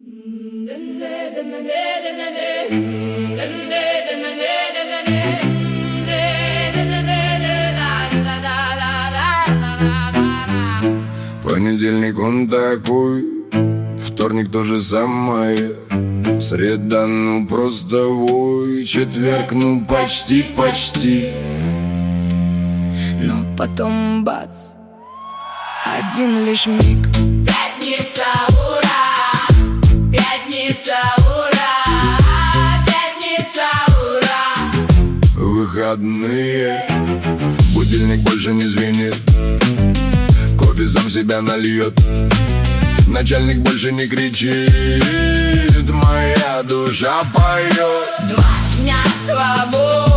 Понедельник он такой, вторник то же самое, среда ну просто вой, четверг ну почти. Но потом бац, один лишь миг. Пятница, ура! Пятница, ура! Пятница, ура! Выходные, будильник больше не звенит, кофе сам себя нальет, начальник больше не кричит, моя душа поет. 2 дня свободы.